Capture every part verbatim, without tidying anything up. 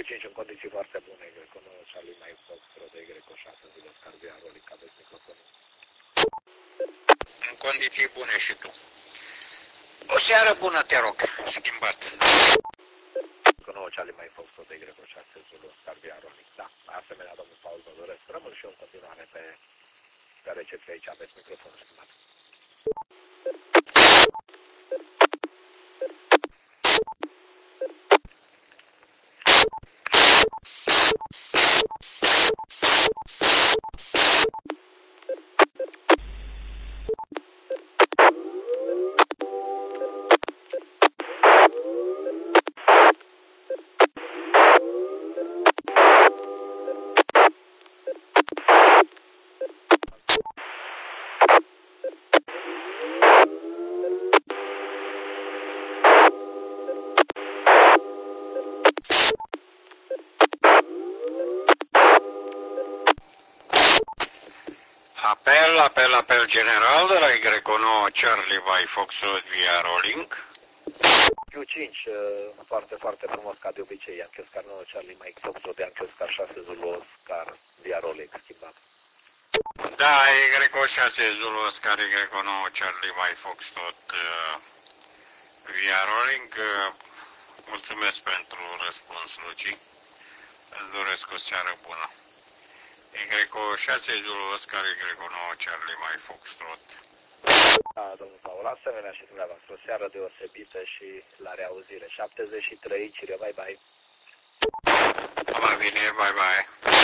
cinci în condiții foarte bune, Greco nouă, Charlie Mike Foxtrot de Greco șase, Zulu Oscar Via Rolling, aveți microfonul. În condiții bune și tu. O seară bună, te rog, schimbat. Greco nouă, Charlie Mike Foxtrot de Greco șase, Zulu Oscar Via Rolling. Da, asemenea, domnul Paul, vă doresc. Rămân și eu în continuare pe, pe recepție aici, aveți microfonul schimbat. Apel, apel, apel general de la Greco nouă, Charlie by Foxtrot via Rolling. Q cinci, foarte, foarte frumos, ca de obicei, Yankee Oscar nouă, Charlie Mike Foxtrot, Yankee Oscar șase, Zulu Oscar via Rolling, schimbat. Da, Greco șase, Zulu Oscar, Greco nouă, Charlie by Foxtrot uh, via Rolling. Uh, mulțumesc pentru răspuns, Luci. Îți doresc o seară bună. Greco șase, Zulu Oscar, Greco nouă, Charlie by Foxtrot. Da, domnul Paul, asemenea și dumneavoastră, o seară deosebită și la reauzire. șaptezeci și trei, Cire, bye bye. La bine, bye bye.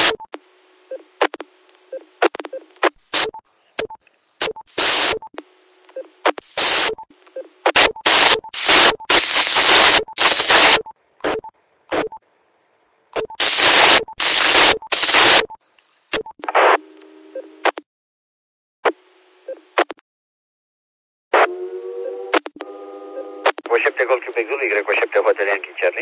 șapte Golf Quebec Zulu, Y șapte Hotel Yankee Charlie.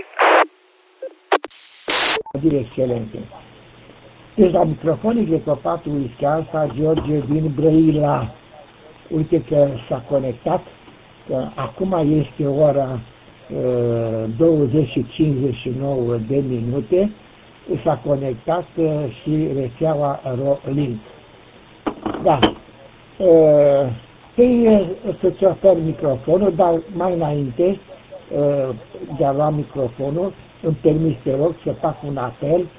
Excelente. Deci la microfon Greco patru Whisky Alpha, George din Brăila. Uite că s-a conectat, că acum este ora uh, douăzeci și cincizeci și nouă de minute, s-a conectat uh, și rețeaua Rolink. Da. Uh, Păi să-ți ofer microfonul, dar mai înainte de a lua microfonul, îmi permis, te rog, să fac un apel,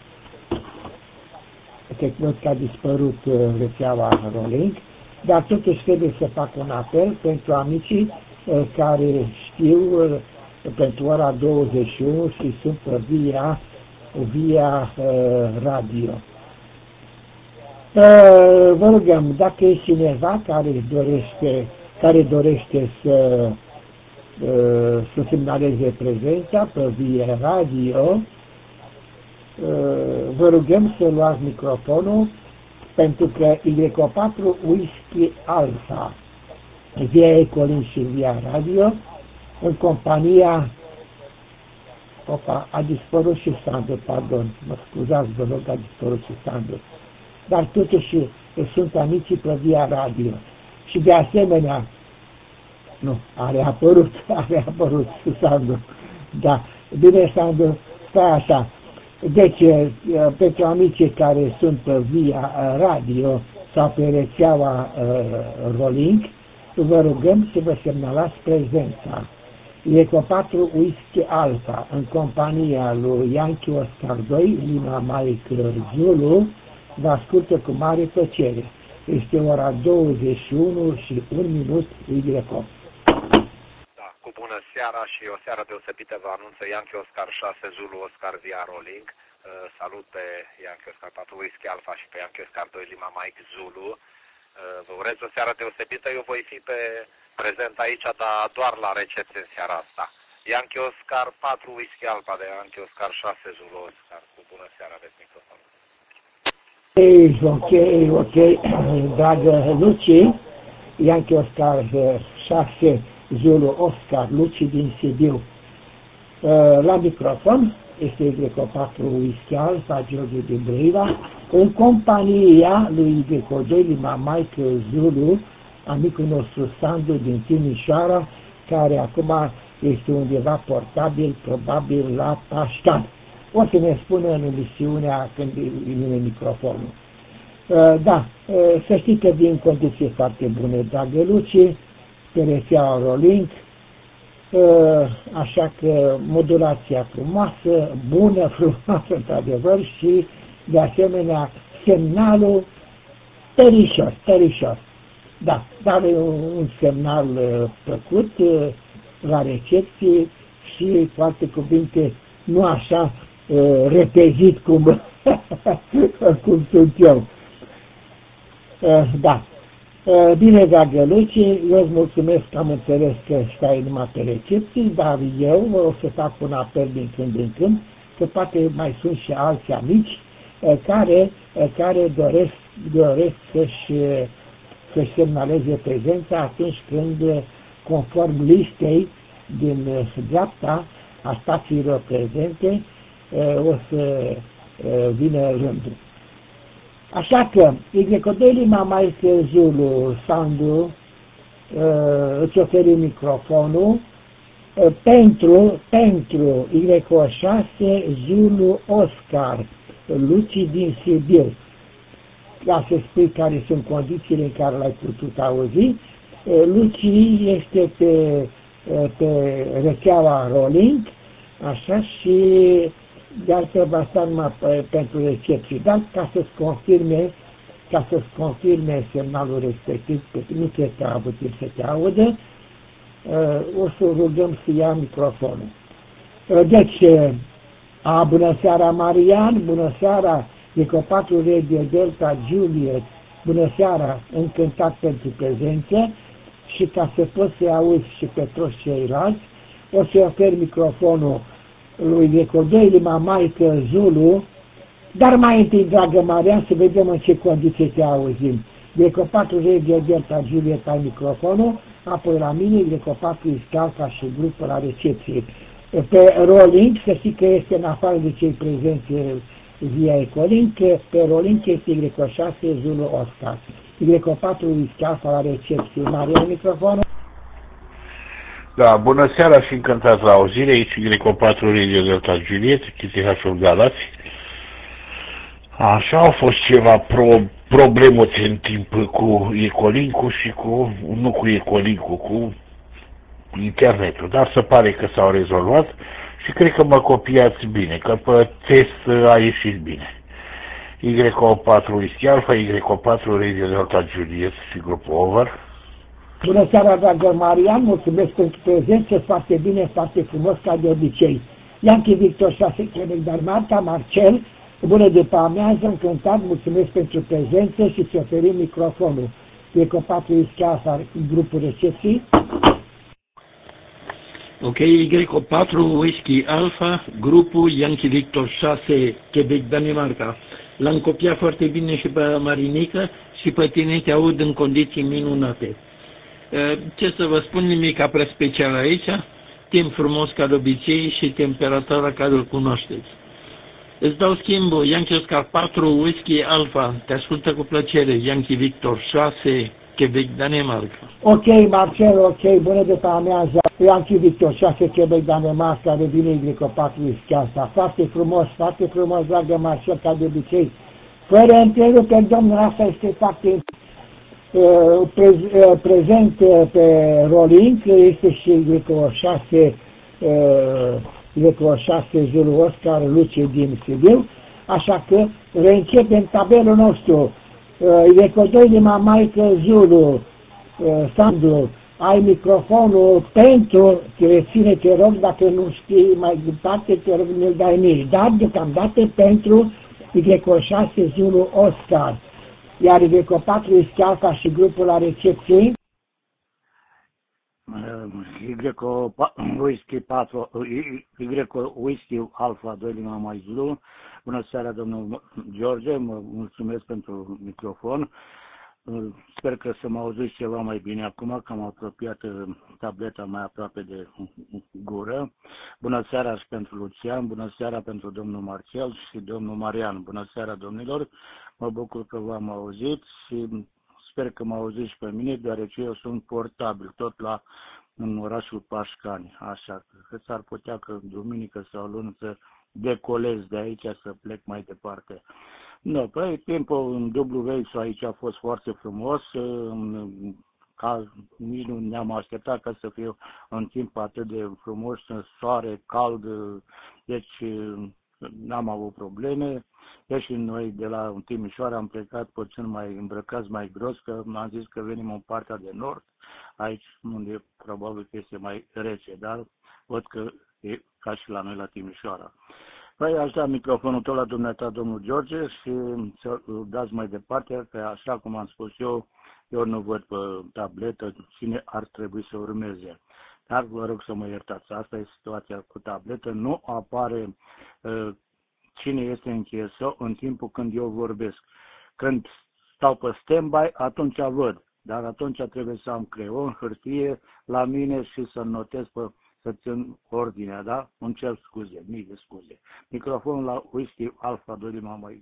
că cred că a dispărut rețeaua Rolling, dar totuși trebuie să fac un apel pentru amicii care știu pentru ora douăzeci și unu și sunt via, via radio. Vă rugăm, dacă e cineva care dorește, care dorește să, să semnaleze prezența pe via radio, vă rugăm să luați microfonul, pentru că Y patru Whisky Alpha, via Ecolin și via radio, în compania, opa, a dispărut și Sandu, pardon, mă scuzați, vă rog, a dispărut și Sandu. Dar totuși sunt amicii pe via radio. Și de asemenea, nu, a reapărut, a reapărut Sandu. Da, bine, Sandu, stai așa. Deci, pentru amicii care sunt pe via radio sau pe rețeaua uh, Rolling, vă rugăm să vă semnalați prezența. Eco patru Whisky Alpha, în compania lui Yankee Oscar doi, Lima Mike Zulu, vă ascultă cu mare plăcere. Este ora douăzeci și unu și un minut Y. Da, cu bună seara și o seară deosebită vă anunță Yankee Oscar șase, Zulu Oscar via Rolling. Uh, salut pe Yankee Oscar patru Whisky Alpha și pe Yankee Oscar doi Lima Mike Zulu. Uh, vă urez o seară deosebită. Eu voi fi pe prezent aici, dar doar la recepție în seara asta. Yankee Oscar patru Whisky Alpha de Yankee Oscar șase, Zulu Oscar. Cu bună seara, aveți microfonul. Ok, ok, dragă Luci, Yankee Oscar șase, Zulu Oscar, Luci din Sibiu. La microfon este Y patru Whisky Alpha, George din Brăila, în compania lui Y doi Lima Mike Zulu, amicul nostru Sandu din Timișoara, care acum este undeva portabil, probabil la Paștan. o să ne spună în emisiunea când vine microfonul. Da, să știi că din condiții foarte bune, dragă Luci, pe rețeaua Rolink, așa că modulația frumoasă, bună, frumoasă, într-adevăr, și de asemenea semnalul tărișor, tărișor. Da, dar un semnal plăcut la recepție și, cu alte cuvinte, nu așa repezit cum, cum sunt eu. Da. Bine, dragă Luci, eu îți mulțumesc că am înțeles că stai numai pe recepții, dar eu o să fac un apel din când în când, că poate mai sunt și alți amici care, care doresc, doresc să-și, să-și semnaleze prezența atunci când, conform listei din dreapta a stațiilor prezente, o să vină rândul. Așa că, Y doi Lima Mike Zulu Sandu îți oferi microfonul pentru, pentru Y șase Zulu Oscar, Luci din Sibiu. Ca să spui care sunt condițiile în care l-ai putut auzi, Luci este pe, pe rețeaua Rolink, așa, și de altfel va sta numai pentru recepții, dar ca să-ți confirme, ca să-ți confirme semnalul respectiv, că nu cred că a avut timp să te audă, o să rugăm să ia microfonul. Deci, a, bună seara Marian, bună seara Eco patru Radio Delta Juliet, bună seara, încântat pentru prezență, și ca să poți să auzi și pe toți ceilalți, o să oferi microfonul lui Eco doi Lima Mike Zulu, dar mai întâi, dragă Marian, să vedem în ce condiții te auzim. Eco patru Radio Delta Juliet ai microfonul, apoi la mine Eco patru Iscalca și grupul la recepție. Pe Rolink, să știi că este în afară de cei prezenți via Ecolink, pe Rolink este Y șase Zulu Oscar. Y patru Iscalca la recepție. Marian, microfonul. Da, bună seara și încântat la auzire, aici Y patru Radio Delta Juliet, Chitihașul Galați. Așa au fost ceva pro, problemuțe în timp cu Ecolink-ul și cu, nu cu Ecolink-ul, cu internetul, dar se pare că s-au rezolvat și cred că mă copiați bine, că pe test a ieșit bine. Y patru Whisky Alpha, Y patru Radio Delta Juliet și grupul Over. Bună seara, dragă Marian, mulțumesc pentru prezență, foarte bine, foarte frumos, ca de obicei. Yankee Victor șase, Quebec, Danemarca, Marcel, bună după amiază, încântat, mulțumesc pentru prezență și ți oferim microfonul. Eco patru Whisky Alpha, grupul recepții. Ok, Y patru Whisky Alpha, grupul Yankee Victor șase, Quebec, Danemarca. L-am copiat foarte bine și pe Marinică și pe tine te aud în condiții minunate. Ce să vă spun, nimic prea special aici, timp frumos ca de obicei și temperatura care îl cunoașteți. Îți dau schimbul, Yankee Oscar patru Whisky Alpha, te ascultă cu plăcere, Yankee Victor șase, Quebec, Danemarca. Ok, Marcel, ok, bună după amiază, Yankee Victor șase, Quebec, Danemarca, revine Y patru Whisky Alpha. Foarte frumos, foarte frumos, dragă Marcel, ca de obicei. Fără întrerupere, domnul, asta este foarte prezent pe Rolink, este și Y șase, Y șase Zulu Oscar, Luci din Sibiu, așa că reîncepem tabelul nostru. Y doi Lima Mike Zulu Sandu, ai microfonul pentru, te ține, te rog, dacă nu știi mai departe, te rog, ne-l dai mie, dar deocamdată pentru Y șase Zulu Oscar. Iar Y patru Whisky Alpha și grupul la recepție. Y Whisky patru, Y Whisky Alpha doi Lima Mike Zulu. Bună seara, domnul George, mă mulțumesc pentru microfon. Sper că să mă auziți ceva mai bine acum, că am apropiat tableta mai aproape de gură. Bună seara și pentru Lucian, bună seara pentru domnul Marcel și domnul Marian. Bună seara, domnilor, mă bucur că v-am auzit și sper că mă auziți și pe mine, deoarece eu sunt portabil, tot la în orașul Pașcani, așa că s-ar putea că duminică sau luni să decolez de aici să plec mai departe. Nu, pe timpul în W X aici a fost foarte frumos, ca nici nu ne-am așteptat ca să fie un timp atât de frumos, soare, cald, deci n-am avut probleme. Deci noi de la Timișoara am plecat puțin mai îmbrăcați mai gros, că am zis că venim în partea de nord, aici unde probabil că este mai rece, dar văd că e ca și la noi la Timișoara. Păi aș da microfonul tot la dumneata, domnul George, și să dați mai departe, că așa cum am spus eu, eu nu văd pe tabletă cine ar trebui să urmeze. Dar vă rog să mă iertați, asta e situația cu tabletă, nu apare uh, cine este în C S O în timpul când eu vorbesc. Când stau pe stand-by, atunci văd, dar atunci trebuie să am creion, hârtie la mine și să notez pe să țin ordinea, da? Îmi cer scuze, mii de scuze. Microfonul la Whisky Alpha doi Lima Mike.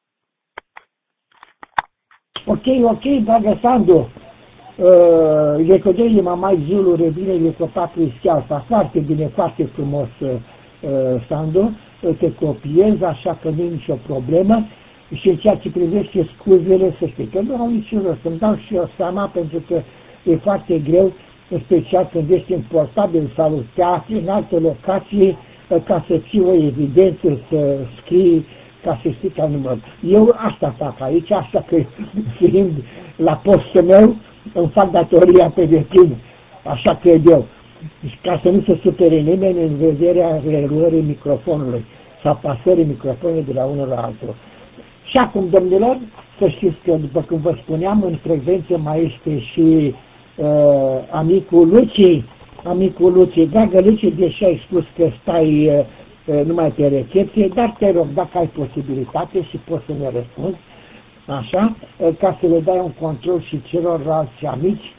Ok, ok, dragă Sandu. Uh, Eco doi Lima Mike Zulu revine Eco patru Whisky Alpha. Foarte bine, foarte frumos, uh, Sandu. Te copiez, așa că nu e nicio problemă. Și în ceea ce privește scuzele, să știi că nu au niciun rost. Să-mi dau și eu seama, pentru că e foarte greu, în special când ești în portabil sau te afli în alte locații, ca să ții o evidență, să scrii, ca să știi ca număr. Eu asta fac aici, așa că fiind la postul meu, îmi fac datoria pe deplin. Așa cred eu. Ca să nu se supere nimeni în vederea reluării microfonului sau pasării microfonului de la unul la altul. Și acum, domnilor, să știți că, după cum vă spuneam, în frecvență mai este și uh, amicul Luci, amicul Luci. Dragă Luci, deși ai spus că stai uh, numai pe recepție, dar te rog, dacă ai posibilitate și poți să ne răspunzi, așa, uh, ca să le dai un control și celorlalți amici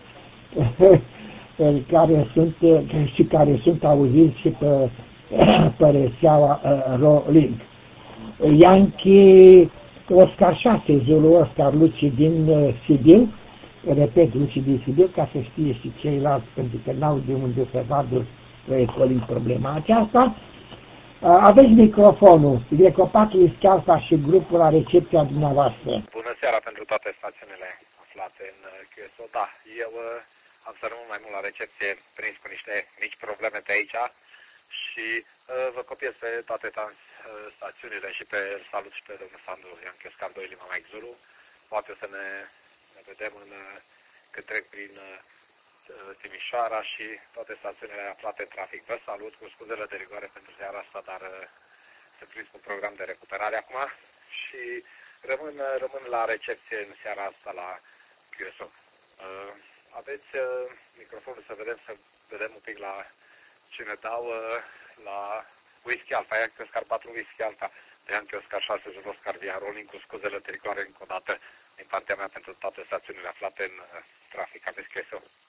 care sunt și care sunt auziți și pe, pe rețeaua uh, Rolling. Yankee Oscar șase, Zulu Oscar Luci din uh, Sibiu, repet, Luci din Sibiu, ca să știe și ceilalți, pentru că n-au de unde să vadă Rolling problema aceasta. Uh, aveți microfonul, Greco patru Whisky Alpha și grupul la recepția dumneavoastră. Bună seara pentru toate stațiunile aflate în Q S O. Da, eu uh... am să rămân mai mult la recepție, prins cu niște mici probleme pe aici și uh, vă copiez pe toate uh, stațiunile și pe salut și pe domnul Sandu Yankee Oscar doi Lima Mike Zulu. Poate o să ne, ne vedem în, când trec prin uh, Timișoara și toate stațiunile aflate în trafic. Vă salut cu scuzele de rigoare pentru seara asta, dar uh, sunt prins cu un program de recuperare acum și rămân, rămân la recepție în seara asta la Q S O. Uh, Aveți uh, microfonul să vedem, să vedem un pic la ce ne dau uh, la Whisky Alpha, Yankee Oscar patru Whisky Alpha, Yankee Oscar șase, Zulu Oscar Via Rolling, cu scuzele de rigoare încă o dată din partea mea pentru toate stațiunile aflate în uh, trafic. Aveți Q S O.